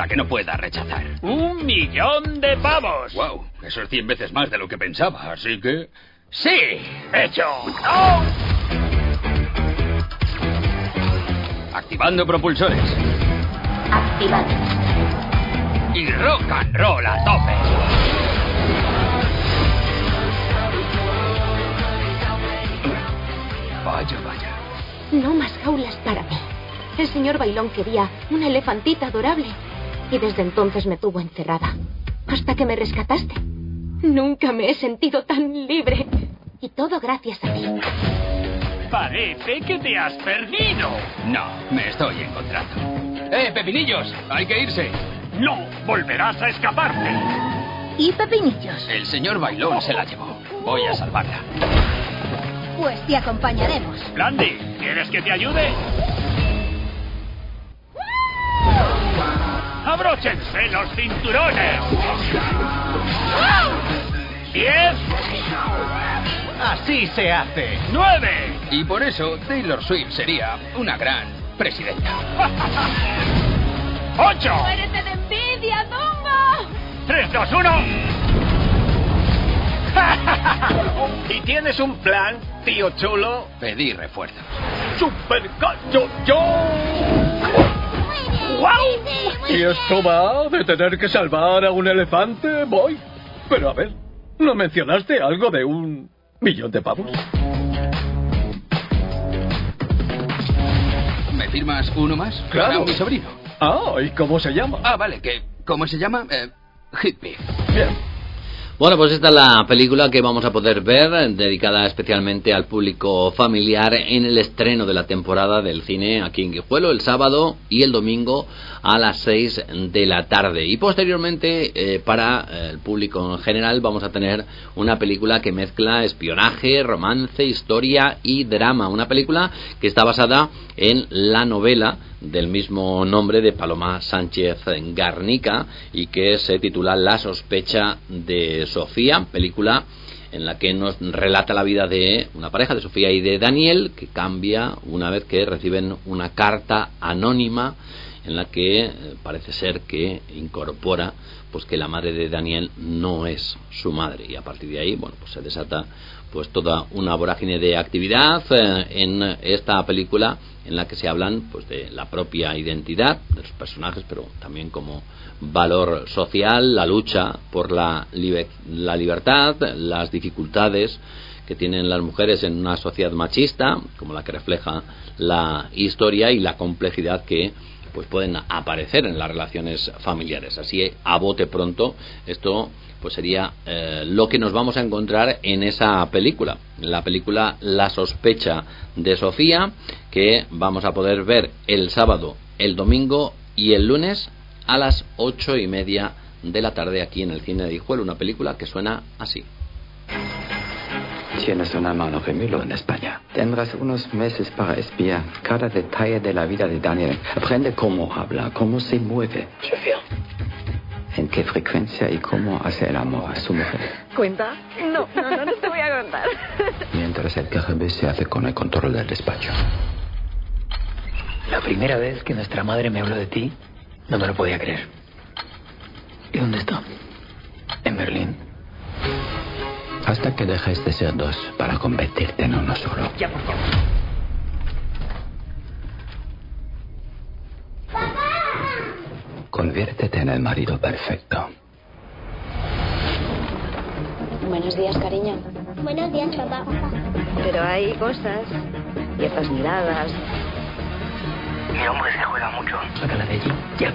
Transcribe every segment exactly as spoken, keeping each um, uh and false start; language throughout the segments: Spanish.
cifra que no pueda rechazar. ¡Un millón de pavos! Wow, eso es cien veces más de lo que pensaba, así que... ¡Sí! ¡Hecho! ¡Oh! Activando propulsores. Activado. Y rock and roll a tope. Vaya, vaya. No más jaulas para mí. El señor Bailón quería una elefantita adorable. Y desde entonces me tuvo encerrada. Hasta que me rescataste. Nunca me he sentido tan libre. Y todo gracias a ti. Parece que te has perdido. No, me estoy encontrando. ¡Eh, Pepinillos! ¡Hay que irse! No, volverás a escaparte. ¿Y Pepinillos? El señor Bailón se la llevó. Voy a salvarla. Pues te acompañaremos. Blandy, ¿quieres que te ayude? ¡Abróchense los cinturones! ¡Diez! Así se hace. ¡Nueve! Y por eso Taylor Swift sería una gran presidenta. ¡Ocho! ¡Muérete de envidia, Dumbo! ¡Tres, dos, uno! ¿Y tienes un plan, tío chulo? Pedí refuerzos. ¡Super cacho yo! ¡Guau! ¿Y esto va de tener que salvar a un elefante, Boy? Pero a ver, ¿no mencionaste algo de un millón de pavos? ¿Me firmas uno más? Claro. Para mi sobrino. Ah, ¿y cómo se llama? Ah, vale, que... ¿Cómo se llama? Eh, Hippie. Bien. Bueno, pues esta es la película que vamos a poder ver, dedicada especialmente al público familiar en el estreno de la temporada del cine aquí en Guijuelo, el sábado y el domingo a las seis de la tarde. Y posteriormente, eh, para el público en general, vamos a tener una película que mezcla espionaje, romance, historia y drama. Una película que está basada en la novela del mismo nombre de Paloma Sánchez Garnica y que se titula La sospecha de Sofía, película en la que nos relata la vida de una pareja, de Sofía y de Daniel, que cambia una vez que reciben una carta anónima en la que eh, parece ser que incorpora pues que la madre de Daniel no es su madre, y a partir de ahí, bueno, pues se desata pues toda una vorágine de actividad eh, en esta película, en la que se hablan pues de la propia identidad de los personajes, pero también como valor social, la lucha por la, liber- la libertad, las dificultades que tienen las mujeres en una sociedad machista, como la que refleja la historia, y la complejidad que pues pueden aparecer en las relaciones familiares. Así, a bote pronto, esto pues sería eh, lo que nos vamos a encontrar en esa película, la película La sospecha de Sofía, que vamos a poder ver el sábado, el domingo y el lunes a las ocho y media de la tarde aquí en el cine de Guijuelo. Una película que suena así. Tienes un hermano gemelo en España. Tendrás unos meses para espiar cada detalle de la vida de Daniel. Aprende cómo habla, cómo se mueve. Sofía. En qué frecuencia y cómo hace el amor a su mujer. ¿Cuenta? No, no, no, no te voy a contar. Mientras el K G B se hace con el control del despacho. La primera vez que nuestra madre me habló de ti, no me lo podía creer. ¿Y dónde está? En Berlín. Hasta que dejes de ser dos para convertirte en uno solo. Ya, por favor. Conviértete en el marido perfecto. Buenos días, cariño. Buenos días, papá. Pero hay cosas y estas miradas. Mi hombre se juega mucho. Sácala de allí. Ya.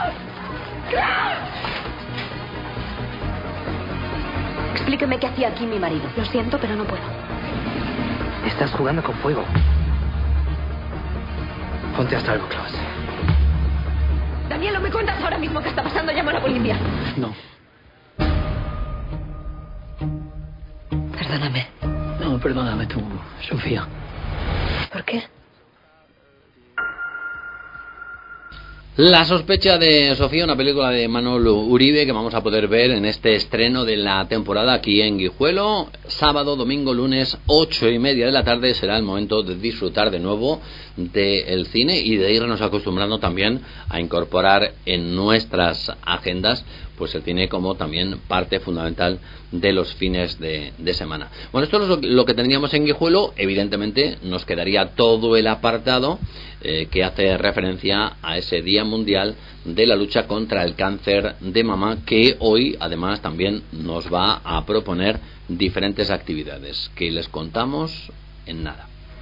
Explíqueme qué hacía aquí mi marido. Lo siento, pero no puedo. Estás jugando con fuego. Ponte hasta algo, Klaus. Daniel, ¿no me cuentas ahora mismo qué está pasando? Llamo a la policía. No. Perdóname. No, perdóname tú, Sofía. ¿Por qué? La sospecha de Sofía, una película de Manolo Uribe que vamos a poder ver en este estreno de la temporada aquí en Guijuelo. Sábado, domingo, lunes, ocho y media de la tarde será el momento de disfrutar de nuevo del cine y de irnos acostumbrando también a incorporar en nuestras agendas pues el cine como también parte fundamental de los fines de, de semana. Bueno, esto es lo, lo que tendríamos en Guijuelo. Evidentemente nos quedaría todo el apartado eh, que hace referencia a ese Día Mundial de la lucha contra el cáncer de mama, que hoy además también nos va a proponer diferentes actividades que les contamos en nada.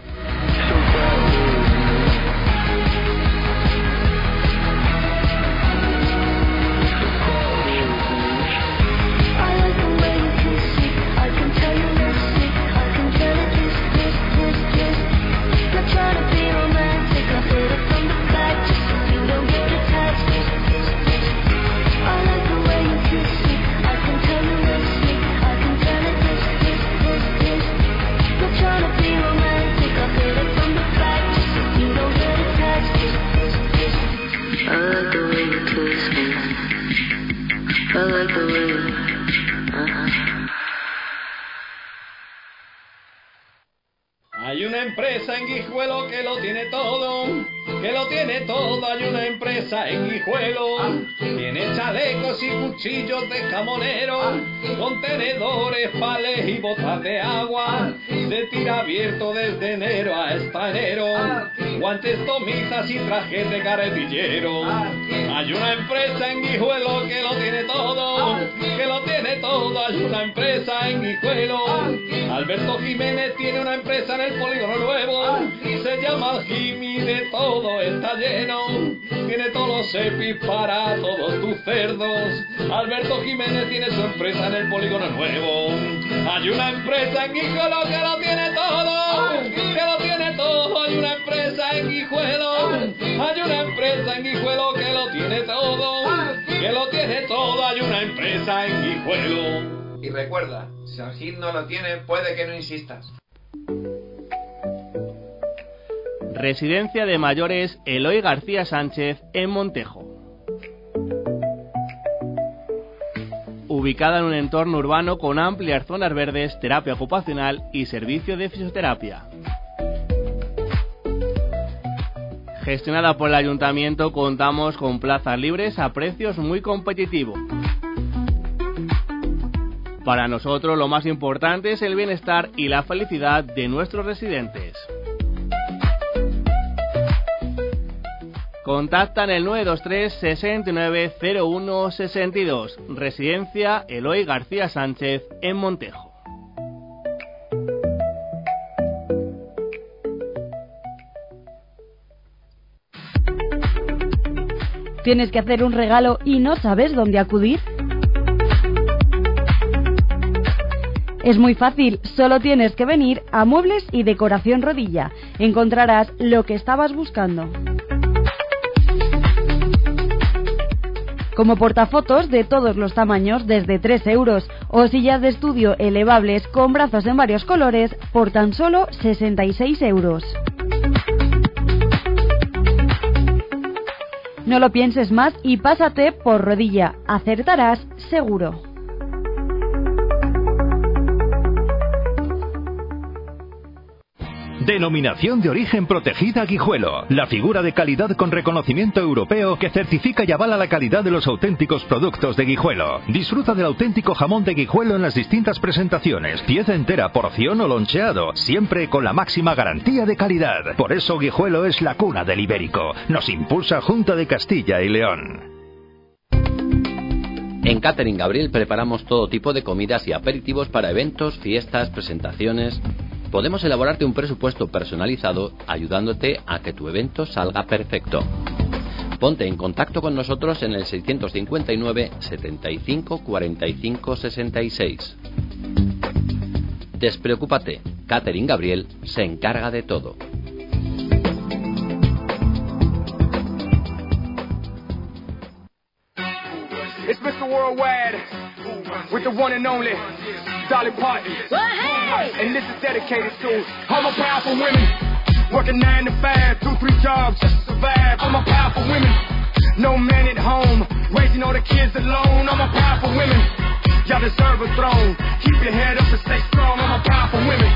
Hay una empresa en Guijuelo que lo tiene todo, que lo tiene todo. Hay una empresa en Guijuelo, tiene chalecos y cuchillos de jamonero, contenedores, pales y botas de agua, de tira abierto desde enero hasta enero, guantes, tomitas y trajes de carretillero. Hay una empresa en Guijuelo que lo tiene todo, que lo tiene todo. Hay una empresa en Guijuelo. Alberto Jiménez tiene una empresa en el Polígono Nuevo, se llama Jimmy, de todo está lleno, tiene todos los EPIs para todos tus cerdos. Alberto Jiménez tiene su empresa en el Polígono Nuevo. Hay una empresa en Guijuelo que lo tiene todo, que lo tiene todo. Hay una empresa en Guijuelo, hay una empresa en Guijuelo que lo tiene todo, que lo tiene todo. Hay una empresa en Guijuelo. Y recuerda, si el Gil no lo tiene, puede que no insistas. Residencia de mayores Eloy García Sánchez en Montejo. Ubicada en un entorno urbano con amplias zonas verdes, terapia ocupacional y servicio de fisioterapia. Gestionada por el ayuntamiento, contamos con plazas libres a precios muy competitivos. Para nosotros lo más importante es el bienestar y la felicidad de nuestros residentes. Contacta en el nueve dos tres, sesenta y nueve, cero uno, sesenta y dos. Residencia Eloy García Sánchez en Montejo. ¿Tienes que hacer un regalo y no sabes dónde acudir? Es muy fácil, solo tienes que venir a Muebles y Decoración Rodilla. Encontrarás lo que estabas buscando. Como portafotos de todos los tamaños desde tres euros o sillas de estudio elevables con brazos en varios colores por tan solo sesenta y seis euros. No lo pienses más y pásate por Rodilla. Acertarás seguro. Denominación de origen protegida Guijuelo. La figura de calidad con reconocimiento europeo que certifica y avala la calidad de los auténticos productos de Guijuelo. Disfruta del auténtico jamón de Guijuelo en las distintas presentaciones. Pieza entera, porción o loncheado. Siempre con la máxima garantía de calidad. Por eso Guijuelo es la cuna del ibérico. Nos impulsa Junta de Castilla y León. En Catering Gabriel preparamos todo tipo de comidas y aperitivos para eventos, fiestas, presentaciones. Podemos elaborarte un presupuesto personalizado ayudándote a que tu evento salga perfecto. Ponte en contacto con nosotros en el seiscientos cincuenta y nueve, setenta y cinco, cuarenta y cinco, sesenta y seis. Despreocúpate, Catering Gabriel se encarga de todo. It's mister Worldwide with the one and only Dolly Parton. And this is dedicated to all my powerful women working nine to five, two, three jobs just to survive. All my powerful women no man at home, raising all the kids alone. I'm a powerful women, y'all deserve a throne. Keep your head up and stay strong. I'm a powerful women,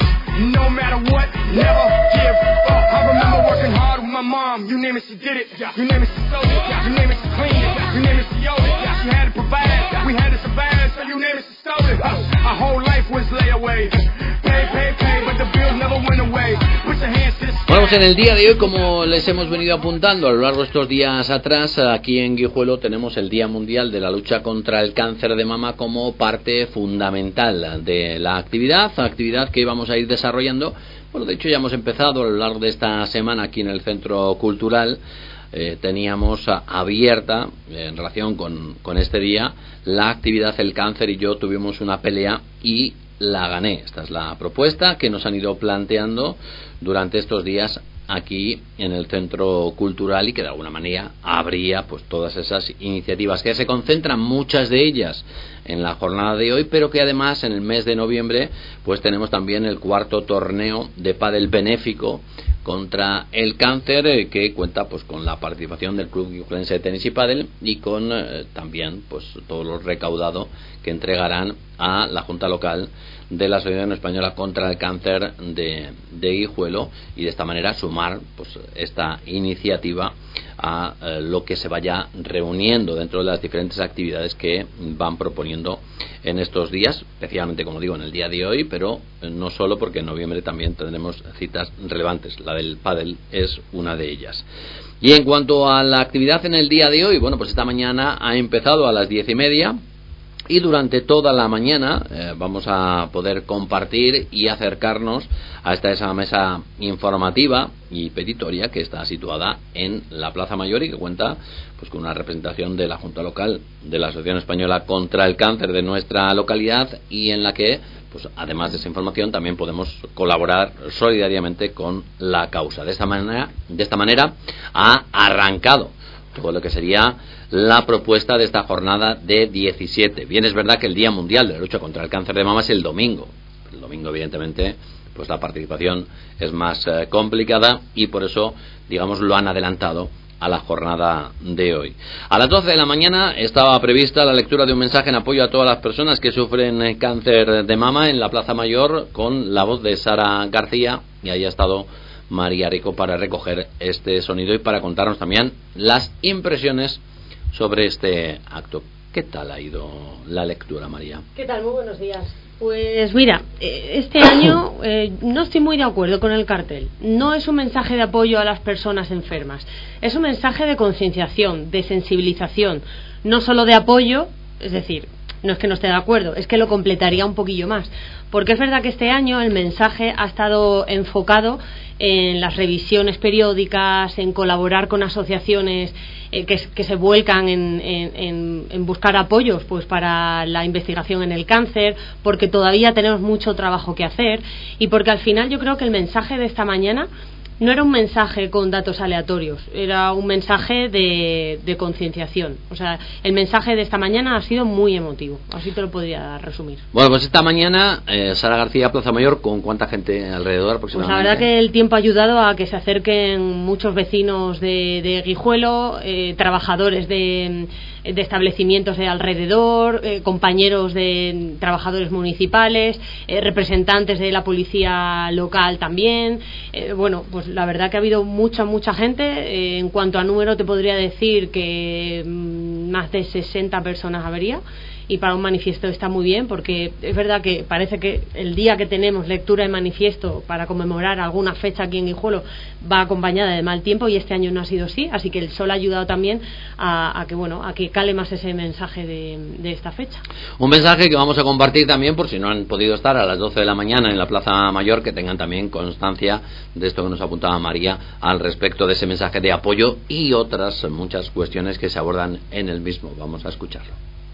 no matter what, never give up. I remember working hard with my mom. You name it, she did it. You name it, she sold it. You name it, she cleaned it. You name it, she owed it. She had to provide, we had to survive. So you name it, she stole it. Our whole life was layaway. Pay, pay, pay, but the bills never went away. Put your hands to the sky. Bueno, pues en el día de hoy, como les hemos venido apuntando a lo largo de estos días atrás, aquí en Guijuelo tenemos el Día Mundial de la Lucha contra el Cáncer de Mama como parte fundamental de la actividad, actividad que vamos a ir desarrollando. Bueno, de hecho ya hemos empezado a lo largo de esta semana aquí en el Centro Cultural. Eh, teníamos a, abierta, eh, en relación con, con este día, la actividad El Cáncer y yo tuvimos una pelea y la gané. Esta es la propuesta que nos han ido planteando durante estos días aquí en el Centro Cultural y que de alguna manera habría pues todas esas iniciativas que se concentran, muchas de ellas en la jornada de hoy, pero que además en el mes de noviembre pues tenemos también el cuarto torneo de pádel benéfico contra el cáncer, eh, que cuenta pues con la participación del Club Guijuelense de Tenis y Pádel y con eh, también pues todo lo recaudado que entregarán a la Junta Local de la Asociación Española contra el Cáncer de, de Guijuelo, y de esta manera sumar pues esta iniciativa a eh, lo que se vaya reuniendo dentro de las diferentes actividades que van proponiendo en estos días, especialmente, como digo, en el día de hoy, pero no solo, porque en noviembre también tendremos citas relevantes. La del pádel es una de ellas. Y en cuanto a la actividad en el día de hoy, bueno, pues esta mañana ha empezado a las diez y media. Y durante toda la mañana eh, vamos a poder compartir y acercarnos a esta esa mesa informativa y petitoria que está situada en la Plaza Mayor y que cuenta pues con una representación de la Junta Local de la Asociación Española contra el Cáncer de nuestra localidad, y en la que pues además de esa información también podemos colaborar solidariamente con la causa. De esta manera, de esta manera ha arrancado todo lo que sería la propuesta de esta jornada de diecisiete. Bien, es verdad que el Día Mundial de la Lucha contra el Cáncer de Mama es el domingo. El domingo, evidentemente, pues la participación es más eh, complicada y por eso, digamos, lo han adelantado a la jornada de hoy. A las doce de la mañana estaba prevista la lectura de un mensaje en apoyo a todas las personas que sufren cáncer de mama en la Plaza Mayor, con la voz de Sara García, y ahí ha estado María Rico para recoger este sonido y para contarnos también las impresiones sobre este acto. ¿Qué tal ha ido la lectura, María? ¿Qué tal? Muy buenos días. Pues mira, este año eh, no estoy muy de acuerdo con el cartel. No es un mensaje de apoyo a las personas enfermas, es un mensaje de concienciación, de sensibilización, no solo de apoyo. Es decir, no es que no esté de acuerdo, es que lo completaría un poquillo más, porque es verdad que este año el mensaje ha estado enfocado en las revisiones periódicas, en colaborar con asociaciones eh, que, que se vuelcan en, en, en buscar apoyos pues para la investigación en el cáncer, porque todavía tenemos mucho trabajo que hacer, y porque al final yo creo que el mensaje de esta mañana no era un mensaje con datos aleatorios, era un mensaje de, de concienciación. O sea, el mensaje de esta mañana ha sido muy emotivo, así te lo podría resumir. Bueno, pues esta mañana, eh, Sara García, Plaza Mayor, ¿con cuánta gente alrededor aproximadamente? Pues la verdad que el tiempo ha ayudado a que se acerquen muchos vecinos de, de Guijuelo, eh, trabajadores de, de establecimientos de alrededor, eh, compañeros de trabajadores municipales, eh, representantes de la policía local también. Eh, bueno, pues la verdad que ha habido mucha, mucha gente. Eh, en cuanto a número te podría decir que mmm, más de sesenta personas habría, y para un manifiesto está muy bien, porque es verdad que parece que el día que tenemos lectura de manifiesto para conmemorar alguna fecha aquí en Guijuelo va acompañada de mal tiempo, y este año no ha sido así, así que el sol ha ayudado también a, a que bueno a que cale más ese mensaje de, de esta fecha. Un mensaje que vamos a compartir también, por si no han podido estar a las doce de la mañana en la Plaza Mayor, que tengan también constancia de esto que nos apuntaba María al respecto de ese mensaje de apoyo y otras muchas cuestiones que se abordan en el mismo. Vamos a escucharlo.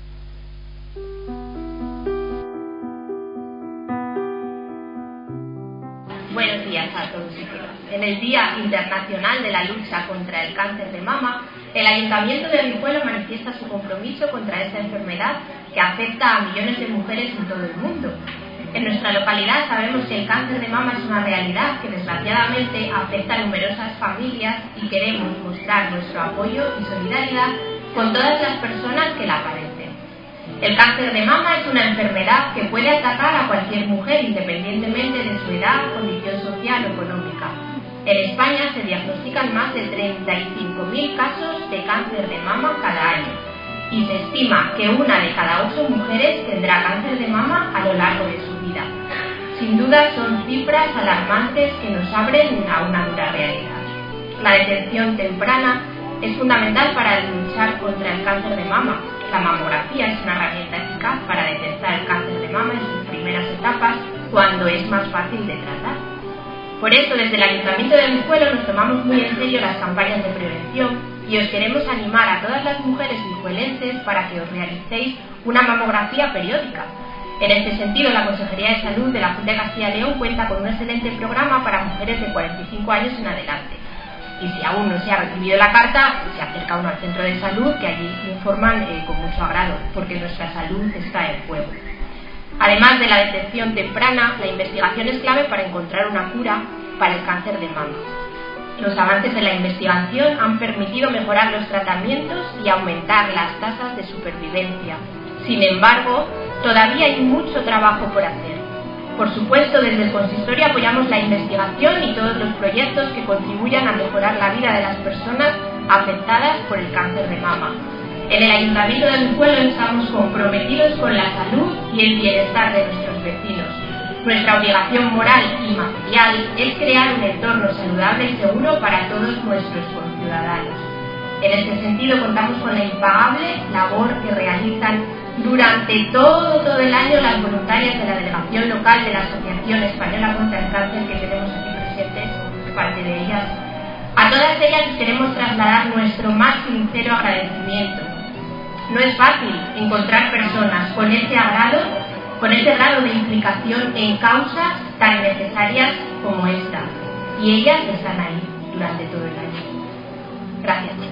Buenos días a todos y todas. En el Día Internacional de la Lucha contra el Cáncer de Mama, el Ayuntamiento de Guijuelo manifiesta su compromiso contra esta enfermedad que afecta a millones de mujeres en todo el mundo. En nuestra localidad sabemos que el cáncer de mama es una realidad que desgraciadamente afecta a numerosas familias y queremos mostrar nuestro apoyo y solidaridad con todas las personas que la padecen. El cáncer de mama es una enfermedad que puede atacar a cualquier mujer independientemente de su edad, condición social o económica. En España se diagnostican más de treinta y cinco mil casos de cáncer de mama cada año y se estima que una de cada ocho mujeres tendrá cáncer de mama a lo largo de su vida. Sin duda son cifras alarmantes que nos abren a una dura realidad. La detección temprana es fundamental para luchar contra el cáncer de mama. La mamografía es una herramienta eficaz para detectar el cáncer de mama en sus primeras etapas, cuando es más fácil de tratar. Por eso, desde el Ayuntamiento de Guijuelo nos tomamos muy en serio las campañas de prevención y os queremos animar a todas las mujeres guijuelenses para que os realicéis una mamografía periódica. En este sentido, la Consejería de Salud de la Junta de Castilla y León cuenta con un excelente programa para mujeres de cuarenta y cinco años en adelante. Y si aún no se ha recibido la carta, se acerca uno al centro de salud, que allí informan eh, con mucho agrado, porque nuestra salud está en juego. Además de la detección temprana, la investigación es clave para encontrar una cura para el cáncer de mama. Los avances en la investigación han permitido mejorar los tratamientos y aumentar las tasas de supervivencia. Sin embargo, todavía hay mucho trabajo por hacer. Por supuesto, desde el consistorio apoyamos la investigación y todos los proyectos que contribuyan a mejorar la vida de las personas afectadas por el cáncer de mama. En el Ayuntamiento de Guijuelo estamos comprometidos con la salud y el bienestar de nuestros vecinos. Nuestra obligación moral y material es crear un entorno saludable y seguro para todos nuestros conciudadanos. En este sentido, contamos con la impagable labor que realizan durante todo, todo el año las voluntarias de la delegación local de la Asociación Española contra el Cáncer, que tenemos aquí presentes, parte de ellas. A todas ellas queremos trasladar nuestro más sincero agradecimiento. No es fácil encontrar personas con ese agrado, con ese grado de implicación en causas tan necesarias como esta. Y ellas están ahí durante todo el año. Gracias, chicas.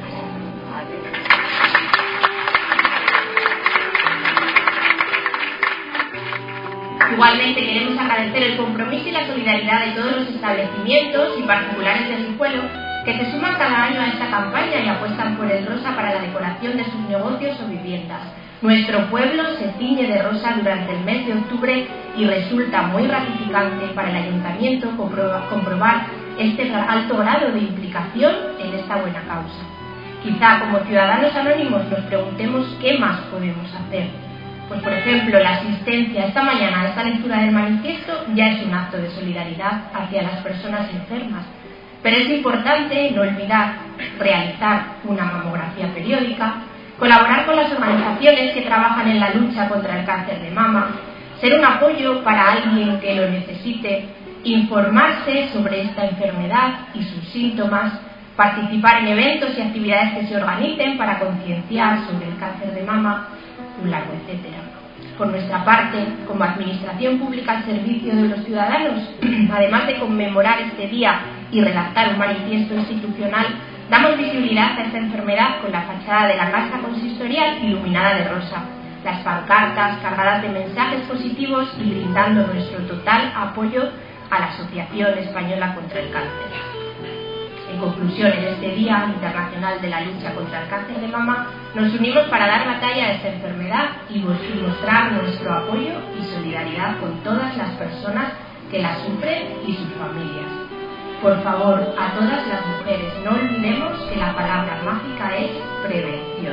Igualmente queremos agradecer el compromiso y la solidaridad de todos los establecimientos y particulares de Guijuelo que se suman cada año a esta campaña y apuestan por el rosa para la decoración de sus negocios o viviendas. Nuestro pueblo se ciñe de rosa durante el mes de octubre y resulta muy gratificante para el Ayuntamiento comprobar, comprobar este alto grado de implicación en esta buena causa. Quizá como ciudadanos anónimos nos preguntemos qué más podemos hacer. Pues por ejemplo, la asistencia esta mañana a esta lectura del manifiesto ya es un acto de solidaridad hacia las personas enfermas. Pero es importante no olvidar realizar una mamografía periódica, colaborar con las organizaciones que trabajan en la lucha contra el cáncer de mama, ser un apoyo para alguien que lo necesite, informarse sobre esta enfermedad y sus síntomas, participar en eventos y actividades que se organicen para concienciar sobre el cáncer de mama, un largo etcétera. Por nuestra parte, como Administración Pública al servicio de los ciudadanos, además de conmemorar este día y redactar un manifiesto institucional, damos visibilidad a esta enfermedad con la fachada de la Casa Consistorial iluminada de rosa, las pancartas cargadas de mensajes positivos y brindando nuestro total apoyo a la Asociación Española contra el Cáncer. En conclusión, en este Día Internacional de la Lucha contra el Cáncer de Mama, nos unimos para dar batalla a esta enfermedad y mostrar nuestro apoyo y solidaridad con todas las personas que la sufren y sus familias. Por favor, a todas las mujeres, no olvidemos que la palabra mágica es prevención.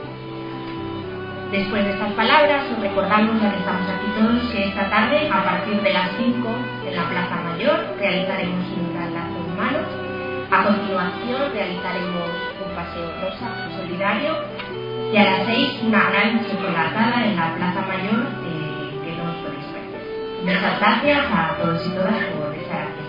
Después de estas palabras, os recordamos, ya que estamos aquí todos, que esta tarde, a partir de las cinco, en la Plaza Mayor, realizaremos un gran lazo de manos. A continuación realizaremos un paseo rosa solidario y a las seis una gran chocolatada en la Plaza Mayor eh, que no os podéis perder. Muchas gracias a todos y todas por estar aquí.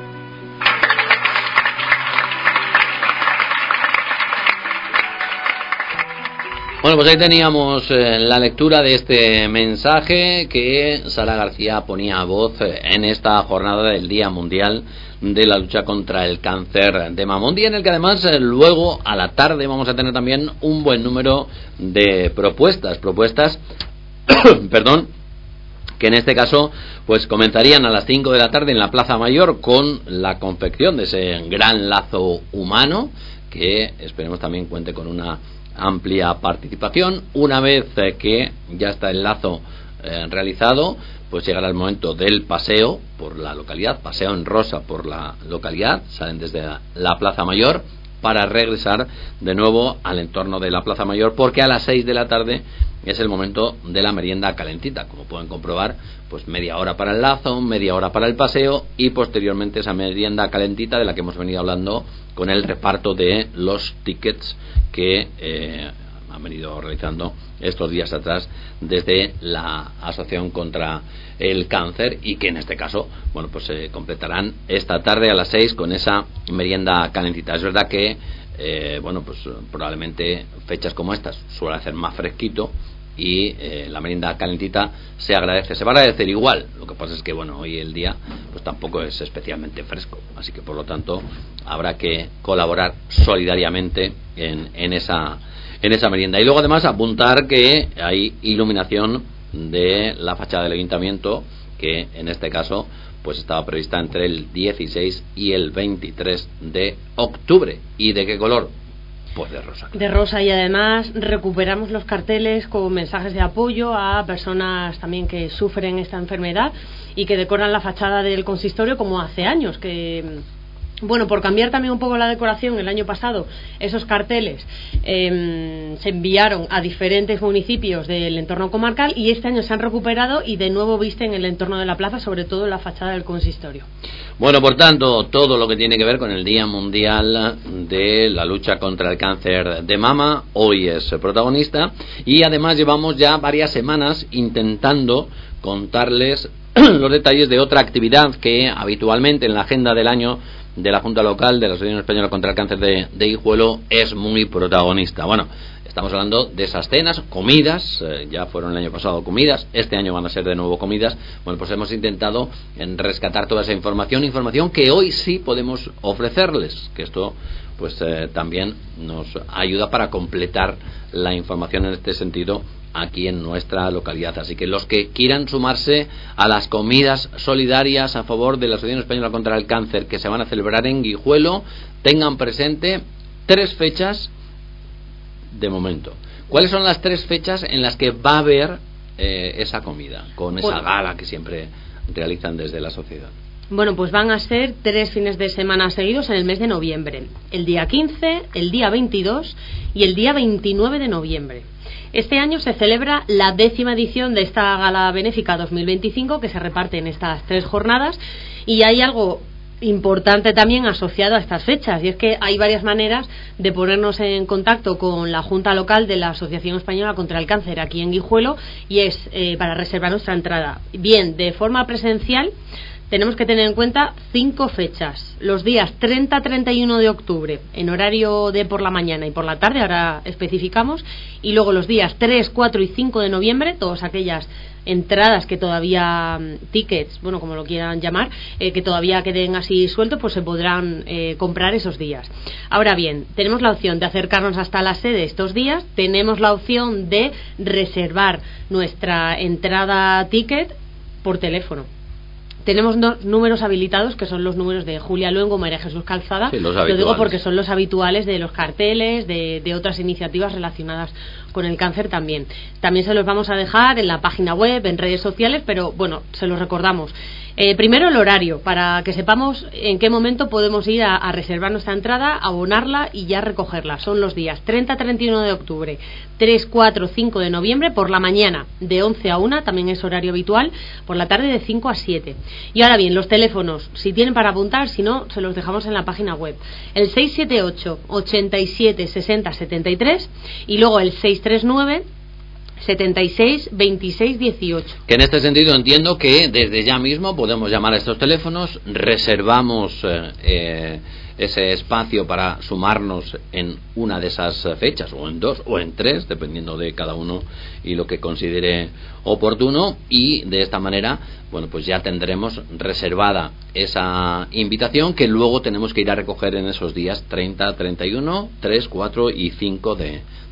Bueno, pues ahí teníamos eh, la lectura de este mensaje que Sara García ponía a voz eh, en esta jornada del Día Mundial de la lucha contra el cáncer de mama. Un día en el que además eh, luego a la tarde vamos a tener también un buen número de propuestas, propuestas, perdón, que en este caso pues comenzarían a las cinco de la tarde en la Plaza Mayor con la confección de ese gran lazo humano, que esperemos también cuente con una amplia participación. Una vez eh, que ya está el lazo eh, realizado, pues llegará el momento del paseo por la localidad, paseo en rosa por la localidad, salen desde la, la Plaza Mayor para regresar de nuevo al entorno de la Plaza Mayor, porque a las seis de la tarde es el momento de la merienda calentita. Como pueden comprobar, pues media hora para el lazo, media hora para el paseo y posteriormente esa merienda calentita de la que hemos venido hablando con el reparto de los tickets que eh, han venido realizando estos días atrás desde la Asociación contra el Cáncer, y que en este caso, bueno, pues se completarán esta tarde a las seis con esa merienda calentita. Es verdad que eh, bueno, pues probablemente fechas como estas suele hacer más fresquito y eh, la merienda calentita se agradece, se va a agradecer igual. Lo que pasa es que bueno, hoy el día pues tampoco es especialmente fresco, así que por lo tanto habrá que colaborar solidariamente en, en esa en esa merienda. Y luego además apuntar que hay iluminación de la fachada del ayuntamiento, que en este caso pues estaba prevista entre el dieciséis y el veintitrés de octubre. ¿Y de qué color? Pues de rosa. De rosa, y además recuperamos los carteles con mensajes de apoyo a personas también que sufren esta enfermedad y que decoran la fachada del consistorio como hace años, que bueno, por cambiar también un poco la decoración, el año pasado esos carteles eh, se enviaron a diferentes municipios del entorno comarcal y este año se han recuperado y de nuevo visten el entorno de la plaza, sobre todo en la fachada del consistorio. Bueno, por tanto, todo lo que tiene que ver con el Día Mundial de la Lucha contra el Cáncer de Mama hoy es protagonista, y además llevamos ya varias semanas intentando contarles los detalles de otra actividad que habitualmente en la agenda del año de la Junta Local de la Asociación Española contra el Cáncer de, de Guijuelo es muy protagonista. Bueno, estamos hablando de esas cenas, comidas, eh, ya fueron el año pasado comidas, este año van a ser de nuevo comidas. Bueno, pues hemos intentado en rescatar toda esa información, información que hoy sí podemos ofrecerles, que esto pues eh, también nos ayuda para completar la información en este sentido aquí en nuestra localidad. Así que los que quieran sumarse a las comidas solidarias a favor de la Asociación Española contra el Cáncer que se van a celebrar en Guijuelo, tengan presente tres fechas de momento. ¿Cuáles son las tres fechas en las que va a haber eh, esa comida, con esa bueno. gala que siempre realizan desde la sociedad? Bueno, pues van a ser tres fines de semana seguidos en el mes de noviembre. El día quince, el día veintidós y el día veintinueve de noviembre. Este año se celebra la décima edición de esta gala benéfica dos mil veinticinco, que se reparte en estas tres jornadas, y hay algo importante también asociado a estas fechas, y es que hay varias maneras de ponernos en contacto con la Junta Local de la Asociación Española contra el Cáncer aquí en Guijuelo, y es eh, para reservar nuestra entrada. Bien, de forma presencial tenemos que tener en cuenta cinco fechas: los días treinta a treinta y uno de octubre en horario de por la mañana y por la tarde, ahora especificamos, y luego los días tres, cuatro y cinco de noviembre, todas aquellas entradas que todavía, tickets, bueno, como lo quieran llamar, eh, que todavía queden así sueltos, pues se podrán eh, comprar esos días. Ahora bien, tenemos la opción de acercarnos hasta la sede estos días, tenemos la opción de reservar nuestra entrada ticket por teléfono. Tenemos dos números habilitados, que son los números de Julia Luengo, María Jesús Calzada. Sí, lo digo porque son los habituales de los carteles, de, de otras iniciativas relacionadas con el cáncer también. También se los vamos a dejar en la página web, en redes sociales, pero bueno, se los recordamos. Eh, primero el horario, para que sepamos en qué momento podemos ir a, a reservar nuestra entrada, abonarla y ya recogerla. Son los días treinta a treinta y uno de octubre, tres, cuatro, cinco de noviembre, por la mañana de once a una, también es horario habitual, por la tarde de cinco a siete. Y ahora bien, los teléfonos, si tienen para apuntar, si no, se los dejamos en la página web. El seis siete ocho, ochenta y siete, sesenta, setenta y tres y luego el seis tres nueve, setenta y seis, veintiséis, dieciocho. Que en este sentido entiendo que desde ya mismo podemos llamar a estos teléfonos, reservamos eh, eh, ese espacio para sumarnos en una de esas fechas, o en dos, o en tres, dependiendo de cada uno y lo que considere oportuno, y de esta manera, bueno, pues ya tendremos reservada esa invitación que luego tenemos que ir a recoger en esos días treinta, treinta y uno, tres, cuatro y cinco de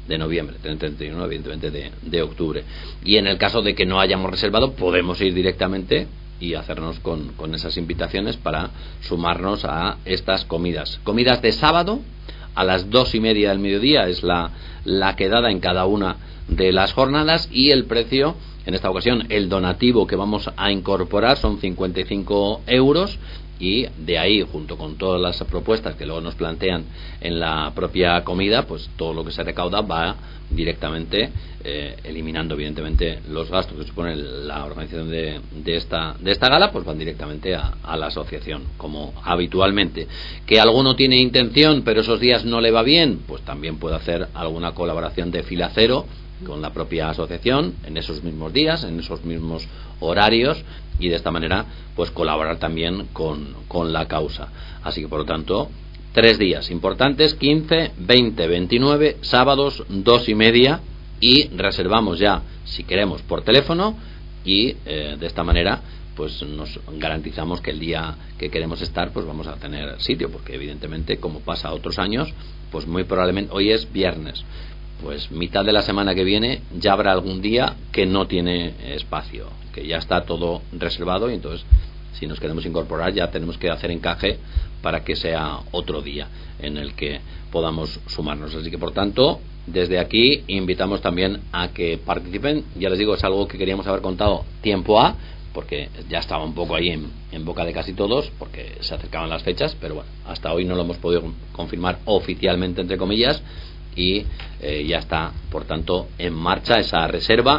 de noviembre, treinta y uno evidentemente de, de octubre. Y en el caso de que no hayamos reservado, podemos ir directamente y hacernos con, con esas invitaciones para sumarnos a estas comidas. Comidas de sábado a las dos y media del mediodía es la, la quedada en cada una de las jornadas, y el precio, en esta ocasión, el donativo que vamos a incorporar son cincuenta y cinco euros, y de ahí, junto con todas las propuestas que luego nos plantean en la propia comida, pues todo lo que se recauda va directamente, eh, eliminando evidentemente los gastos que supone la organización de, de esta de esta gala, pues van directamente a, a la asociación, como habitualmente. Que alguno tiene intención pero esos días no le va bien, pues también puede hacer alguna colaboración de fila cero con la propia asociación en esos mismos días, en esos mismos horarios, y de esta manera pues colaborar también con, con la causa. Así que por lo tanto, tres días importantes: quince, veinte, veintinueve, sábados dos y media, y reservamos ya si queremos por teléfono, y eh, de esta manera pues nos garantizamos que el día que queremos estar pues vamos a tener sitio, porque evidentemente, como pasa otros años, pues muy probablemente, hoy es viernes, pues mitad de la semana que viene ya habrá algún día que no tiene espacio, que ya está todo reservado, y entonces si nos queremos incorporar ya tenemos que hacer encaje para que sea otro día en el que podamos sumarnos. Así que por tanto, desde aquí invitamos también a que participen. Ya les digo, es algo que queríamos haber contado tiempo A, porque ya estaba un poco ahí en, en boca de casi todos, porque se acercaban las fechas, pero bueno, hasta hoy no lo hemos podido confirmar oficialmente, entre comillas, y eh, ya está, por tanto, en marcha esa reserva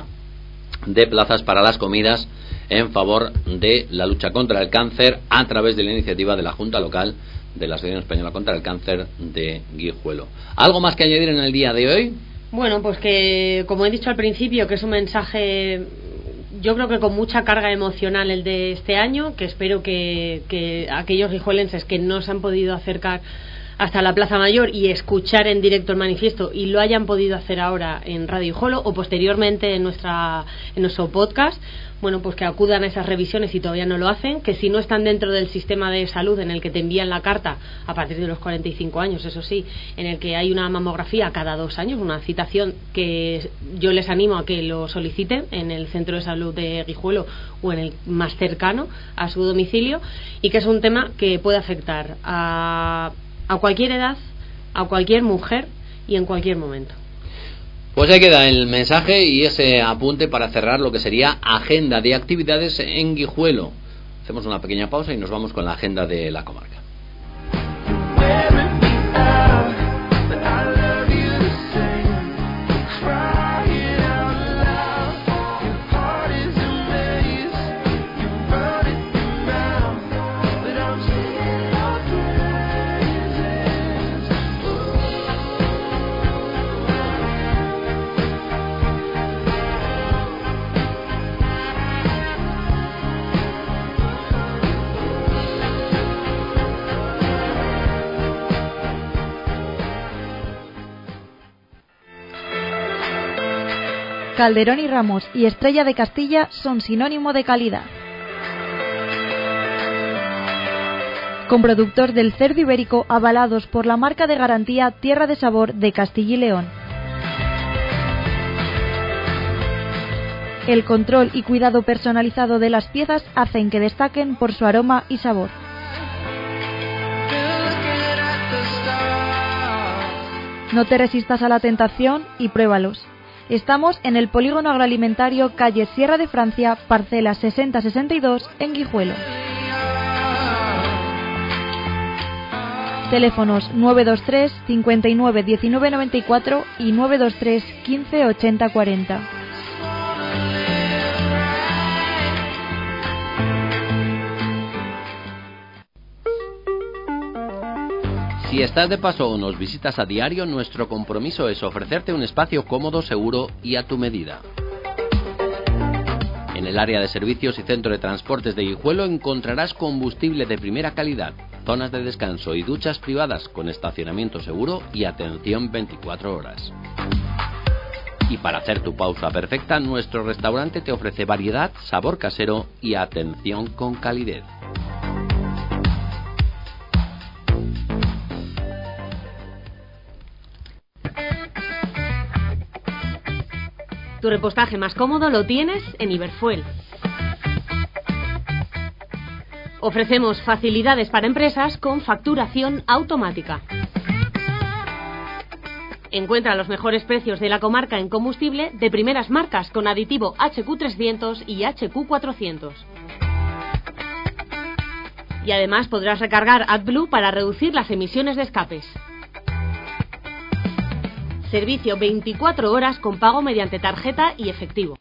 de plazas para las comidas en favor de la lucha contra el cáncer, a través de la iniciativa de la Junta Local de la Asociación Española contra el Cáncer de Guijuelo. ¿Algo más que añadir en el día de hoy? Bueno, pues que, como he dicho al principio, que es un mensaje, yo creo que con mucha carga emocional, el de este año, que espero que, que aquellos guijuelenses que no se han podido acercar hasta la Plaza Mayor y escuchar en directo el manifiesto, y lo hayan podido hacer ahora en Radio Guijuelo o posteriormente en nuestra en nuestro podcast, bueno, pues que acudan a esas revisiones si todavía no lo hacen, que si no están dentro del sistema de salud en el que te envían la carta a partir de los cuarenta y cinco años, eso sí, en el que hay una mamografía cada dos años, una citación, que yo les animo a que lo soliciten en el centro de salud de Guijuelo o en el más cercano a su domicilio, y que es un tema que puede afectar a a cualquier edad, a cualquier mujer y en cualquier momento. Pues ahí queda el mensaje y ese apunte para cerrar lo que sería agenda de actividades en Guijuelo. Hacemos una pequeña pausa y nos vamos con la agenda de la comarca. Calderón y Ramos y Estrella de Castilla son sinónimo de calidad. Con productos del cerdo ibérico avalados por la marca de garantía Tierra de Sabor de Castilla y León. El control y cuidado personalizado de las piezas hacen que destaquen por su aroma y sabor. No te resistas a la tentación y pruébalos. Estamos en el Polígono Agroalimentario, calle Sierra de Francia, parcela sesenta sesenta y dos, en Guijuelo. Teléfonos nueve dos tres, cincuenta y nueve, diecinueve noventa y cuatro y nueve dos tres, quince, ochenta, cuarenta. Si estás de paso o nos visitas a diario, nuestro compromiso es ofrecerte un espacio cómodo, seguro y a tu medida. En el área de servicios y centro de transportes de Guijuelo encontrarás combustible de primera calidad, zonas de descanso y duchas privadas con estacionamiento seguro y atención veinticuatro horas. Y para hacer tu pausa perfecta, nuestro restaurante te ofrece variedad, sabor casero y atención con calidez. Tu repostaje más cómodo lo tienes en Iberfuel. Ofrecemos facilidades para empresas con facturación automática. Encuentra los mejores precios de la comarca en combustible de primeras marcas con aditivo H Q trescientos y H Q cuatrocientos. Y además podrás recargar AdBlue para reducir las emisiones de escapes. Servicio veinticuatro horas con pago mediante tarjeta y efectivo.